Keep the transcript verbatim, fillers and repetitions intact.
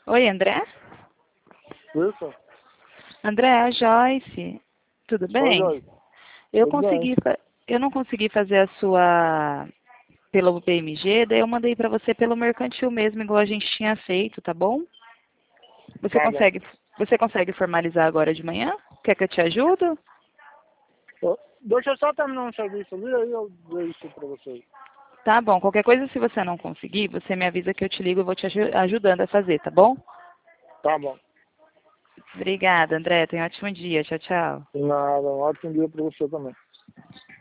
Oi, André? Isso? André, é a Joyce. Tudo Oi, bem? Joyce. Eu Tudo bem? consegui, fa- eu não consegui fazer a sua pelo B M G, daí eu mandei para você pelo mercantil mesmo, igual a gente tinha feito, tá bom? Você Tá bom. consegue, você consegue formalizar agora de manhã? Quer que eu te ajude? Ô, Deixa eu só terminar um serviço ali, aí eu dou isso pra vocês. Tá bom. Qualquer coisa, se você não conseguir, você me avisa que eu te ligo e vou te aju- ajudando a fazer, tá bom? Tá bom. Obrigada, André. Tenha um ótimo dia. Tchau, tchau. Nada, um ótimo dia pra você também.